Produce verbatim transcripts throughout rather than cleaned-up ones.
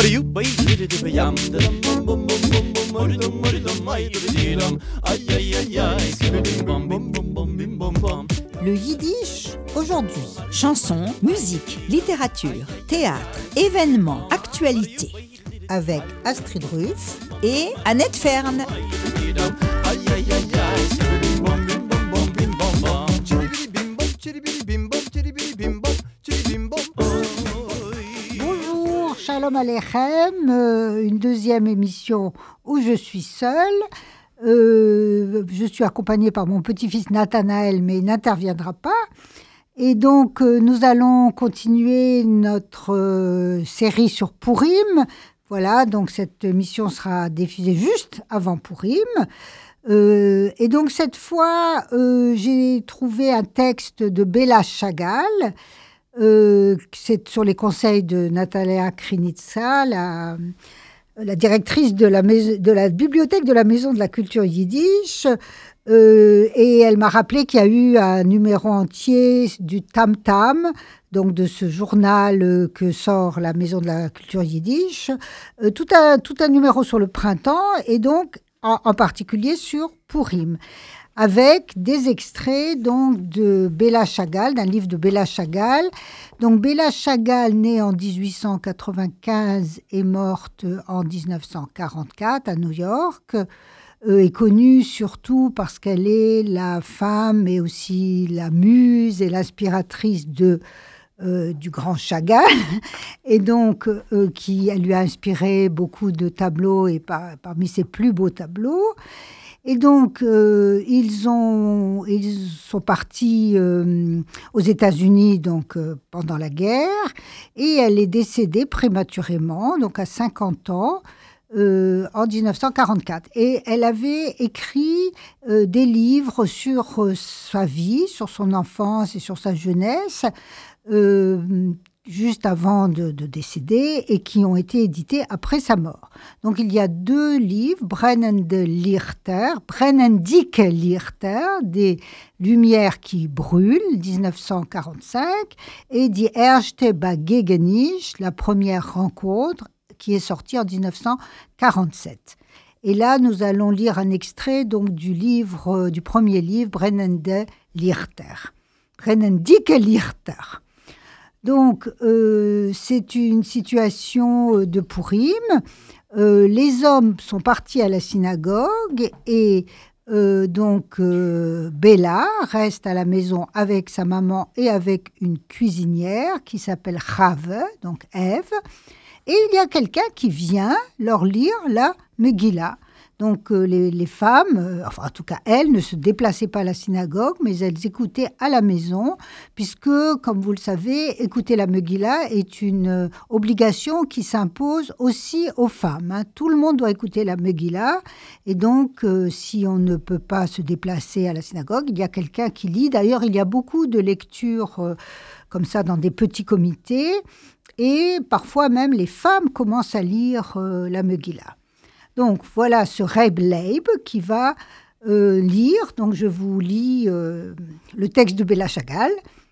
Le yiddish aujourd'hui. Chansons, musique, littérature, théâtre, événements, actualités. Avec Astrid Ruff et Annette Fern. Bonjour, Shalom Aleichem, euh, une deuxième émission où je suis seule. Euh, je suis accompagnée par mon petit-fils Nathanaël, mais il n'interviendra pas. Et donc, euh, nous allons continuer notre euh, série sur Purim. Voilà, donc cette émission sera diffusée juste avant Purim. Euh, et donc, cette fois, euh, j'ai trouvé un texte de Bella Chagall. Euh, c'est sur les conseils de Natalia Krinitsa, la... la directrice de la, maison, de la bibliothèque de la Maison de la Culture Yiddish, euh, et elle m'a rappelé qu'il y a eu un numéro entier du Tam Tam, donc de ce journal que sort la Maison de la Culture Yiddish, euh, tout, un, tout un numéro sur le printemps, et donc en, en particulier sur Purim, avec des extraits donc, de Bella Chagall, d'un livre de Bella Chagall. Donc Bella Chagall, née en dix-huit cent quatre-vingt-quinze et morte en dix-neuf cent quarante-quatre à New York, euh, est connue surtout parce qu'elle est la femme et aussi la muse et l'inspiratrice de, euh, du grand Chagall, et donc euh, qui elle lui a inspiré beaucoup de tableaux et par, parmi ses plus beaux tableaux. Et donc, euh, ils, ont, ils sont partis euh, aux États-Unis donc, euh, pendant la guerre, et elle est décédée prématurément, donc à cinquante ans, euh, en dix-neuf cent quarante-quatre. Et elle avait écrit euh, des livres sur euh, sa vie, sur son enfance et sur sa jeunesse, euh, juste avant de, de décéder, et qui ont été édités après sa mort. Donc, il y a deux livres, Brennende Lichter, Brennendike Lichter, des lumières qui brûlent, dix-neuf cent quarante-cinq, et Die erste Begegnung, la première rencontre, qui est sortie en dix-neuf cent quarante-sept. Et là, nous allons lire un extrait donc, du, livre, du premier livre, Brennende Lichter. Brennendike Lichter. Donc, euh, c'est une situation de Purim. Euh, les hommes sont partis à la synagogue et euh, donc euh, Bella reste à la maison avec sa maman et avec une cuisinière qui s'appelle Chave, donc Ève. Et il y a quelqu'un qui vient leur lire la Megillah. Donc euh, les, les femmes, euh, enfin en tout cas elles, ne se déplaçaient pas à la synagogue, mais elles écoutaient à la maison, puisque, comme vous le savez, écouter la Megillah est une euh, obligation qui s'impose aussi aux femmes. Hein. Tout le monde doit écouter la Megillah, et donc euh, si on ne peut pas se déplacer à la synagogue, il y a quelqu'un qui lit. D'ailleurs, il y a beaucoup de lectures euh, comme ça dans des petits comités, et parfois même les femmes commencent à lire euh, la Megillah. Donc, voilà ce Reb Leib qui va euh, lire. Donc, je vous lis euh, le texte de Bella Chagall.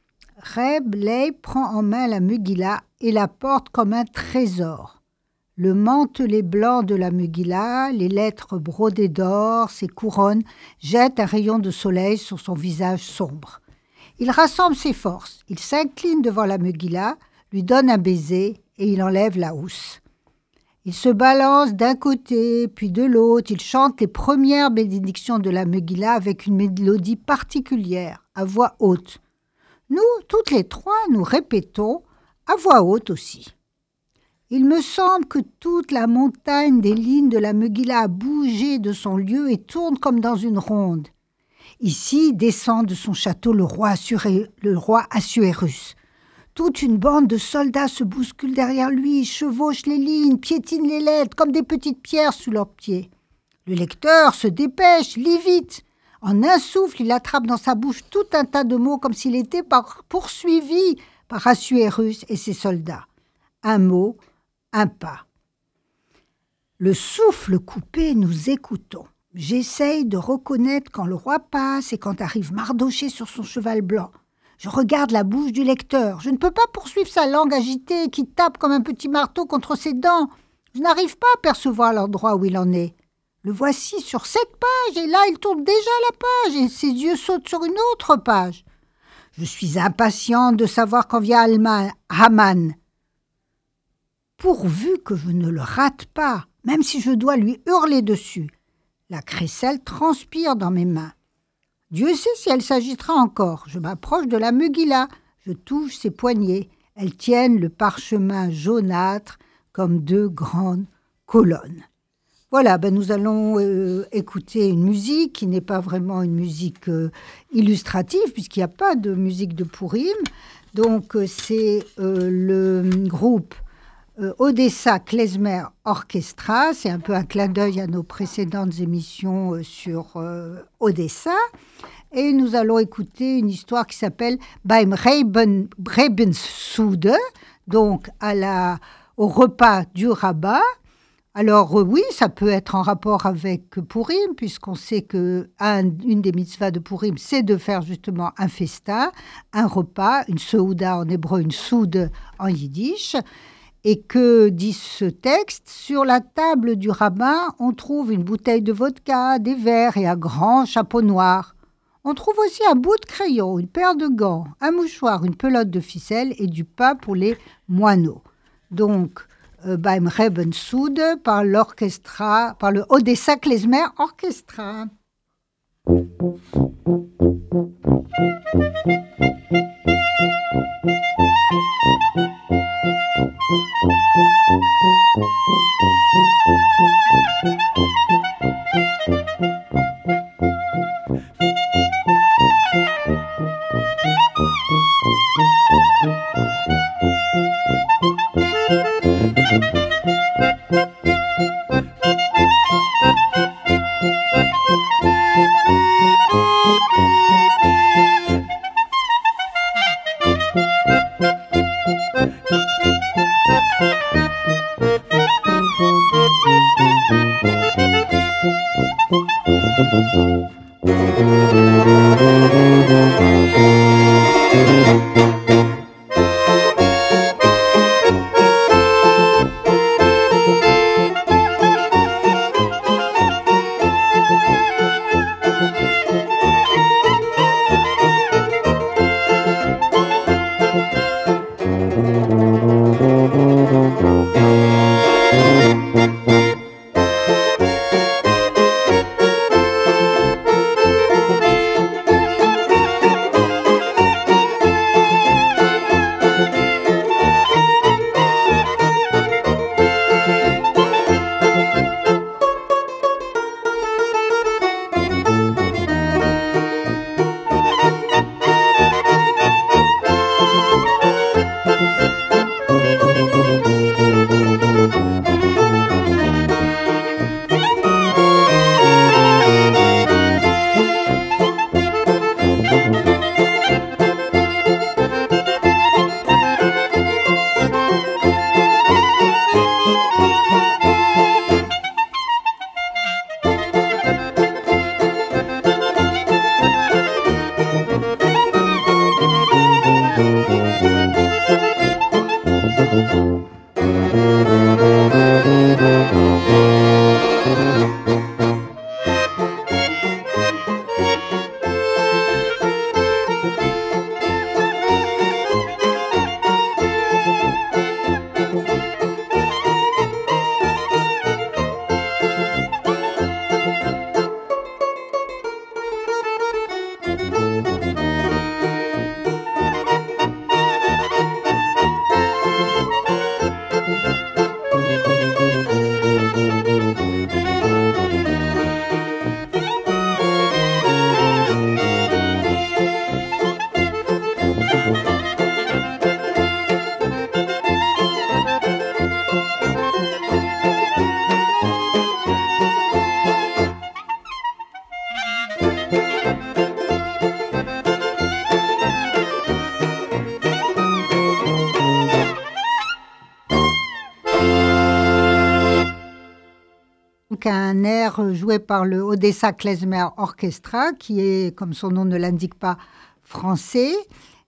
Reb Leib prend en main la Megillah et la porte comme un trésor. Le mantelet blanc de la Megillah, les lettres brodées d'or, ses couronnes, jettent un rayon de soleil sur son visage sombre. Il rassemble ses forces. Il s'incline devant la Megillah, lui donne un baiser et il enlève la housse. Il se balance d'un côté, puis de l'autre. Il chante les premières bénédictions de la Megillah avec une mélodie particulière, à voix haute. Nous, toutes les trois, nous répétons à voix haute aussi. Il me semble que toute la montagne des lignes de la Megillah a bougé de son lieu et tourne comme dans une ronde. Ici descend de son château le roi, Assuré, le roi Assuérus. Toute une bande de soldats se bouscule derrière lui, chevauche les lignes, piétine les lettres comme des petites pierres sous leurs pieds. Le lecteur se dépêche, lit vite. En un souffle, il attrape dans sa bouche tout un tas de mots comme s'il était par poursuivi par Assuérus et ses soldats. Un mot, un pas. Le souffle coupé, nous écoutons. J'essaye de reconnaître quand le roi passe et quand arrive Mardoché sur son cheval blanc. Je regarde la bouche du lecteur. Je ne peux pas poursuivre sa langue agitée qui tape comme un petit marteau contre ses dents. Je n'arrive pas à percevoir l'endroit où il en est. Le voici sur cette page, et là il tourne déjà la page, et ses yeux sautent sur une autre page. Je suis impatient de savoir quand vient Alma, Haman. Pourvu que je ne le rate pas, même si je dois lui hurler dessus. La crécelle transpire dans mes mains. Dieu sait si elle s'agitera encore. Je m'approche de la Megillah, je touche ses poignets. Elles tiennent le parchemin jaunâtre comme deux grandes colonnes. Voilà, ben nous allons euh, écouter une musique qui n'est pas vraiment une musique euh, illustrative, puisqu'il n'y a pas de musique de Purim. Donc, euh, c'est euh, le groupe euh, Odessa Klezmer Orchestra. C'est un peu un clin d'œil à nos précédentes émissions euh, sur euh, Odessa. Et nous allons écouter une histoire qui s'appelle Beim Reben, Rebenssude, donc à la, au repas du rabbin. Alors euh, oui, ça peut être en rapport avec Purim, puisqu'on sait qu'une des mitzvahs de Purim, c'est de faire justement un festin, un repas, une seuda en hébreu, une soude en yiddish. Et que dit ce texte ? Sur la table du rabbin, on trouve une bouteille de vodka, des verres et un grand chapeau noir. On trouve aussi un bout de crayon, une paire de gants, un mouchoir, une pelote de ficelle et du pain pour les moineaux. Donc, euh, beim Rebenssude par l'orchestra, par le Odessa Klezmer Orchestra. Un air joué par le Odessa Klezmer Orchestra, qui est, comme son nom ne l'indique pas, français.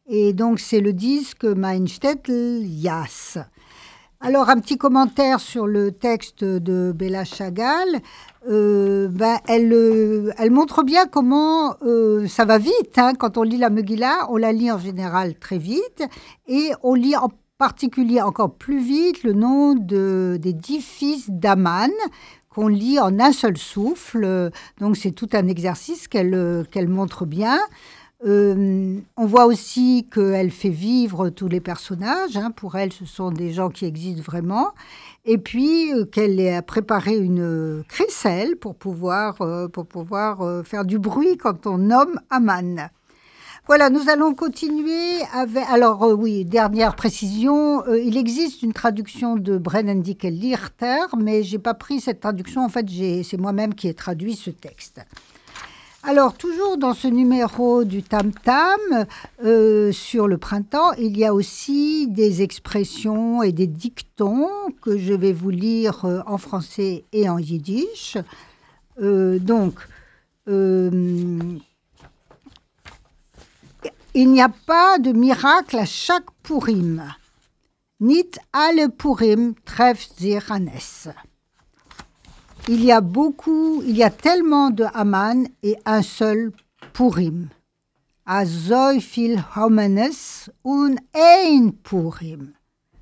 Et donc, c'est le disque Mein Städtel Jas. Alors, un petit commentaire sur le texte de Bella Shagall. Euh, ben, elle, euh, elle montre bien comment euh, ça va vite. Hein, quand on lit la Megillah, on la lit en général très vite. Et on lit en particulier encore plus vite le nom de, des dix fils d'Aman, qu'on lit en un seul souffle. Donc, c'est tout un exercice qu'elle, qu'elle montre bien. Euh, on voit aussi qu'elle fait vivre tous les personnages. Hein. Pour elle, ce sont des gens qui existent vraiment. Et puis, euh, qu'elle a préparé une crécelle pour pouvoir, euh, pour pouvoir euh, faire du bruit quand on nomme Aman. Voilà, nous allons continuer avec... Alors, euh, oui, dernière précision. Euh, il existe une traduction de Brennendike Lichter, mais je n'ai pas pris cette traduction. En fait, j'ai, c'est moi-même qui ai traduit ce texte. Alors, toujours dans ce numéro du Tam Tam, euh, sur le printemps, il y a aussi des expressions et des dictons que je vais vous lire euh, en français et en yiddish. Euh, donc, euh, il n'y a pas de miracle à chaque Purim. Nicht alle Purim treffen sich Hannes. Il y a beaucoup, il y a tellement de Haman et un seul Purim. A so viel Homenes und ein Purim.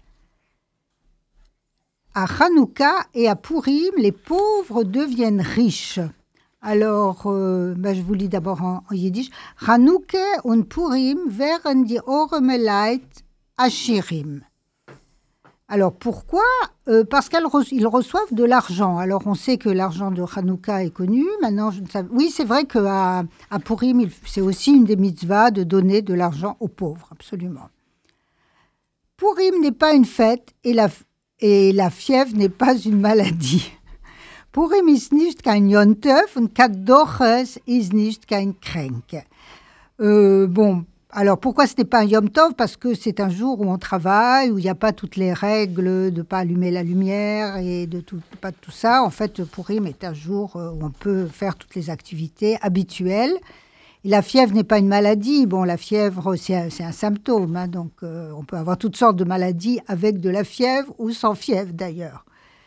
À Hanouka et à Purim, les pauvres deviennent riches. Alors, euh, ben je vous lis d'abord en, en yiddish. Hanouka und Purim werden die armen Leute ashirim. Alors, pourquoi ? euh, Parce qu'ils re- reçoivent de l'argent. Alors, on sait que l'argent de Hanouka est connu. Maintenant, je ne sais... Oui, c'est vrai qu'à à Purim, il, c'est aussi une des mitzvahs de donner de l'argent aux pauvres, absolument. Purim n'est pas une fête et la, et la fièvre n'est pas une maladie. Purim ist nicht kein Jontef und Kadoches ist nicht kein Kränk. Euh, bon... Alors, pourquoi ce n'est pas un Yom Tov ? Parce que c'est un jour où on travaille, où il n'y a pas toutes les règles de ne pas allumer la lumière et de tout, pas de tout ça. En fait, Purim est un jour où on peut faire toutes les activités habituelles. Et la fièvre n'est pas une maladie. Bon, la fièvre, c'est un, c'est un symptôme. Hein, donc, euh, on peut avoir toutes sortes de maladies avec de la fièvre ou sans fièvre, d'ailleurs.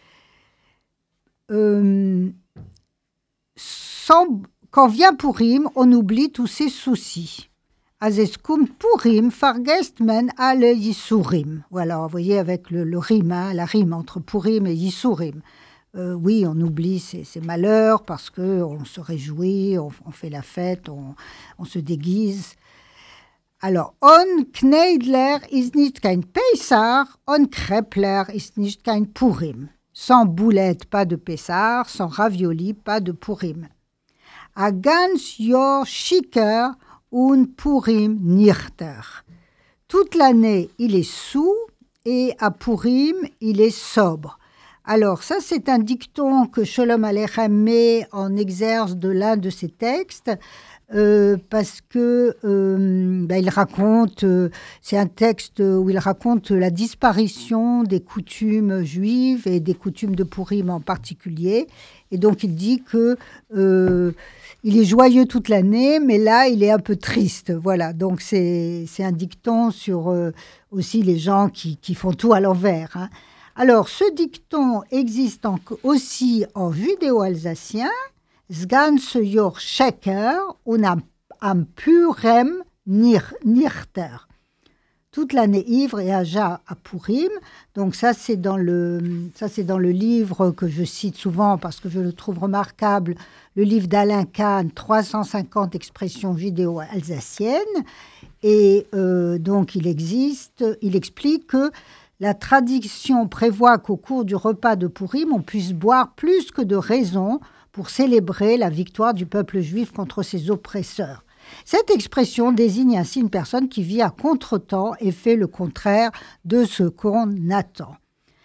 Euh, sans, quand vient Purim, on oublie tous ses soucis. Als es kommt Purim, vergesst man alle Yisurim. Voilà, vous voyez avec le, le rime, hein, la rime entre Purim et Yisurim. Euh, oui, on oublie ces, ces malheurs parce qu'on se réjouit, on, on fait la fête, on, on se déguise. Alors, on Kneidler ist nicht kein Pesach, on Krepler ist nicht kein Purim. Sans boulette, pas de Pessah, sans ravioli, pas de Purim. A ganz Jahr Schicker und Purim Nichter. Toute l'année, il est saoul et à Purim, il est sobre. Alors, ça, c'est un dicton que Sholom Aleichem met en exergue de l'un de ses textes euh, parce que euh, ben, il raconte, euh, c'est un texte où il raconte la disparition des coutumes juives et des coutumes de Purim en particulier. Et donc, il dit que euh, il est joyeux toute l'année, mais là, il est un peu triste. Voilà, donc c'est, c'est un dicton sur euh, aussi les gens qui, qui font tout à l'envers. Hein. Alors, ce dicton existe en, aussi en judéo-alsacien. Sganse Jor Sheker und am, am Purem Nichter. Toute l'année ivre et aja à Purim. Donc ça c'est, dans le, ça, c'est dans le livre que je cite souvent parce que je le trouve remarquable, le livre d'Alain Kahn, trois cent cinquante expressions judéo-alsaciennes. Et euh, donc il existe, il explique que la tradition prévoit qu'au cours du repas de Purim, on puisse boire plus que de raison pour célébrer la victoire du peuple juif contre ses oppresseurs. Cette expression désigne ainsi une personne qui vit à contre-temps et fait le contraire de ce qu'on attend.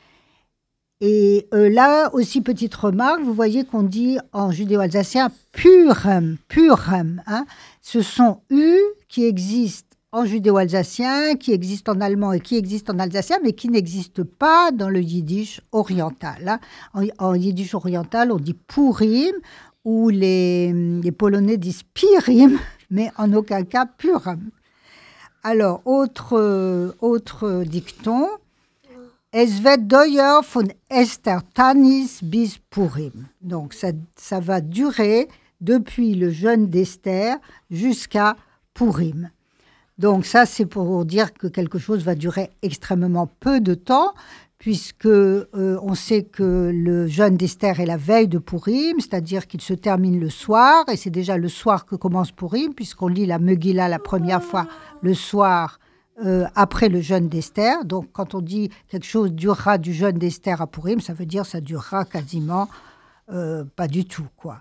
Et euh, là aussi, petite remarque, vous voyez qu'on dit en judéo-alsacien « purem »,« purem hein, ». Ce sont « u » qui existent en judéo-alsacien, qui existent en allemand et qui existent en alsacien, mais qui n'existent pas dans le yiddish oriental. Hein. En, en yiddish oriental, on dit « purim » ou les, les Polonais disent « pirim », mais en aucun cas « purim ». Alors, autre, euh, autre dicton. Es wird dauer von Esther Tanis bis Purim. Donc, ça, ça va durer depuis le jeûne d'Esther jusqu'à Purim. Donc, ça, c'est pour dire que quelque chose va durer extrêmement peu de temps, puisque euh, on sait que le jeûne d'Esther est la veille de Purim, c'est-à-dire qu'il se termine le soir, et c'est déjà le soir que commence Purim, puisqu'on lit la Megillah la première fois le soir euh, après le jeûne d'Esther. Donc, quand on dit quelque chose durera du jeûne d'Esther à Purim, ça veut dire que ça durera quasiment euh, pas du tout, quoi.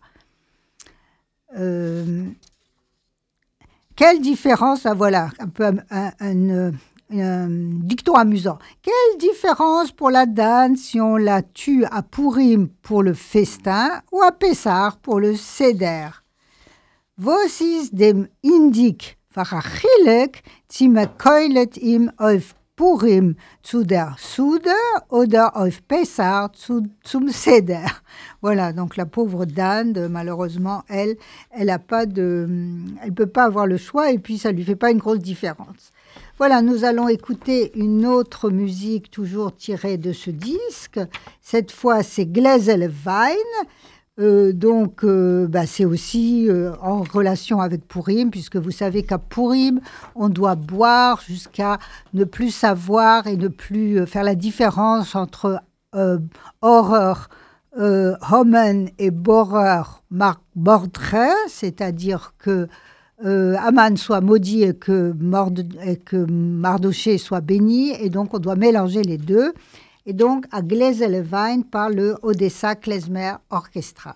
Euh, quelle différence, ah, voilà, un peu un, un, un, un dicton amusant. Quelle différence pour la dinde si on la tue à Purim pour le festin ou à Pessah pour le seder? Was ist dem Indik verachilek, zime keulet im auf Purim zu der Soude oder auf Pessah zu, zum Seder. Voilà, donc la pauvre dinde, malheureusement, elle, elle a pas de, elle peut pas avoir le choix et puis ça lui fait pas une grosse différence. Voilà, nous allons écouter une autre musique toujours tirée de ce disque. Cette fois, c'est Gläsele Wein. Euh, donc, euh, bah, c'est aussi euh, en relation avec Purim, puisque vous savez qu'à Purim, on doit boire jusqu'à ne plus savoir et ne plus euh, faire la différence entre euh, horreur, euh, Homen et Borer Mordre, c'est-à-dire que euh, Aman soit maudit et que, Mord- et que Mardoché soit béni, et donc on doit mélanger les deux. Et donc, à Gläsele Wein par le Odessa Klezmer Orchestra.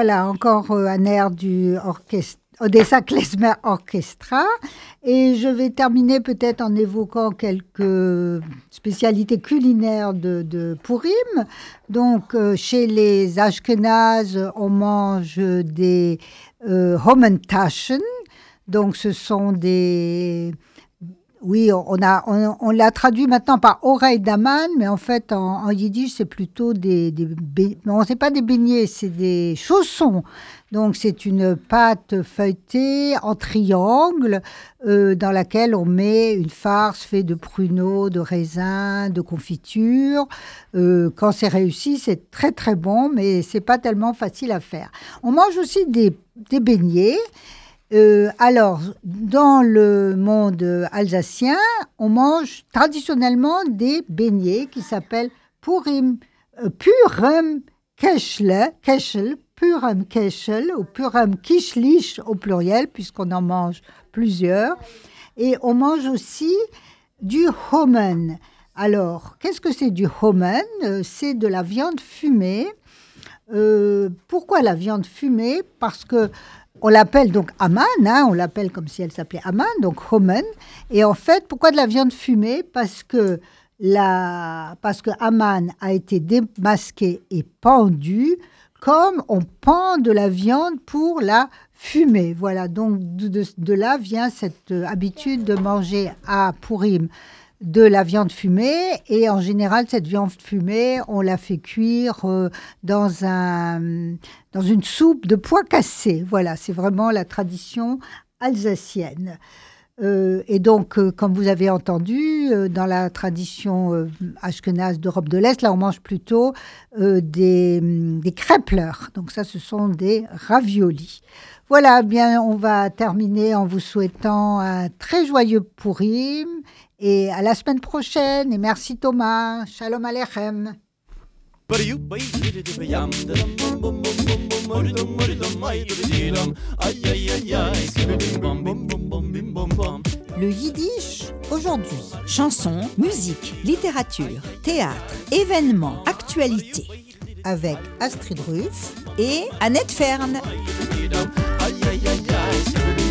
voilà, encore euh, un air du orchestre, Odessa Klezmer Orchestra. Et je vais terminer peut-être en évoquant quelques spécialités culinaires de, de Purim. Donc, euh, chez les Ashkénazes, on mange des euh, Homentaschen. Donc, ce sont des... Oui, on, a, on, on l'a traduit maintenant par oreille d'Aman, mais en fait, en, en yiddish, c'est plutôt des... des bé... Non, c'est pas des beignets, c'est des chaussons. Donc, c'est une pâte feuilletée en triangle euh, dans laquelle on met une farce faite de pruneaux, de raisins, de confiture. Euh, quand c'est réussi, c'est très, très bon, mais c'est pas tellement facile à faire. On mange aussi des, des beignets. Euh, alors, dans le monde alsacien, on mange traditionnellement des beignets qui s'appellent Purim, euh, Purim Kechle, Kechel, Purim Kechel ou Purim Kishlich au pluriel, puisqu'on en mange plusieurs. Et on mange aussi du homen. Alors, qu'est-ce que c'est du homen ? C'est de la viande fumée. Euh, pourquoi la viande fumée ? Parce que on l'appelle donc Aman, hein, on l'appelle comme si elle s'appelait Aman, donc Homen. Et en fait, pourquoi de la viande fumée ? Parce que, la, parce que Aman a été démasqué et pendu comme on pend de la viande pour la fumer. Voilà, donc de, de, de là vient cette habitude de manger à Purim de la viande fumée. Et en général, cette viande fumée, on la fait cuire euh, dans, un, dans une soupe de pois cassés. Voilà, c'est vraiment la tradition alsacienne. Euh, et donc, euh, comme vous avez entendu, euh, dans la tradition euh, ashkénaze d'Europe de l'Est, là, on mange plutôt euh, des, des krepler. Donc ça, ce sont des raviolis. Voilà, bien, on va terminer en vous souhaitant un très joyeux Purim. Et à la semaine prochaine. Et merci Thomas. Shalom Aleichem. Le yiddish aujourd'hui. Chansons, musique, littérature, théâtre, événements, actualités. Avec Astrid Ruff et Annette Fern. Aïe, aïe, aïe, aïe.